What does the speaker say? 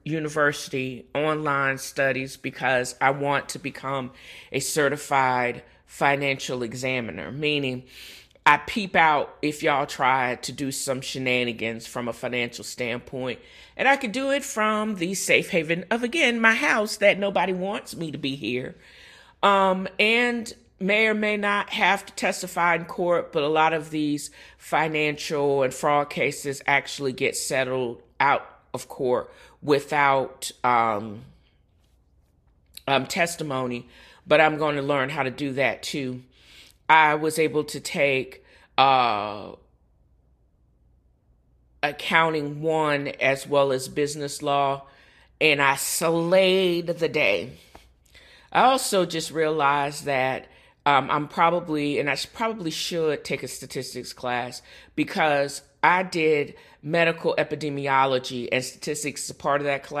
University online studies because I want to become a certified financial examiner, meaning I peep out if y'all try to do some shenanigans from a financial standpoint. And I could do it from the safe haven of, again, my house that nobody wants me to be here. And may or may not have to testify in court, but a lot of these financial and fraud cases actually get settled out of court without testimony. But I'm going to learn how to do that too. I was able to take accounting one as well as business law, and I slayed the day. I also just realized that I'm probably, and I probably should take a statistics class because I did medical epidemiology and statistics as a part of that class.